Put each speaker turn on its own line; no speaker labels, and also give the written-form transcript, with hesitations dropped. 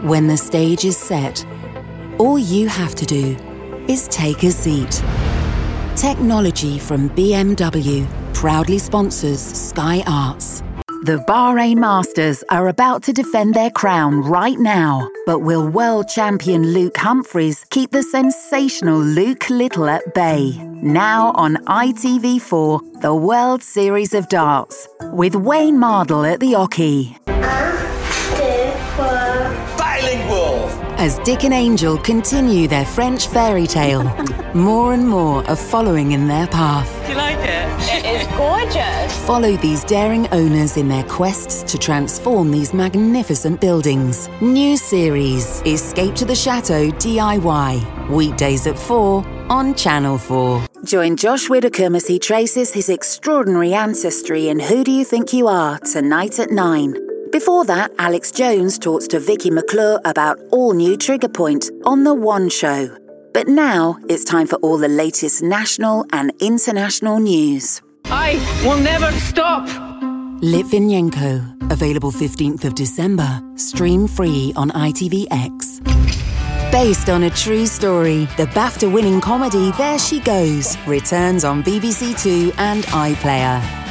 When the stage is set, all you have to do is take a seat. Technology from BMW proudly sponsors Sky Arts. The Bahrain Masters are about to defend their crown right now. But will world champion Luke Humphries keep the sensational Luke Little at bay? Now on ITV4, the World Series of Darts, with Wayne Mardle at the oche.
Bilingual!
As Dick and Angel continue their French fairy tale, more and more are following in their path.
Do you like it?
It is gorgeous.
Follow these daring owners in their quests to transform these magnificent buildings. New series, Escape to the Chateau DIY. Weekdays at 4 on Channel 4. Join Josh Widdicombe as he traces his extraordinary ancestry in Who Do You Think You Are tonight at 9. Before that, Alex Jones talks to Vicky McClure about all new Trigger Point on The One Show. But now it's time for all the latest national and international news.
I will never stop!
Litvinenko, available 15th of December, stream free on ITVX. Based on a true story, the BAFTA-winning comedy There She Goes returns on BBC Two and iPlayer.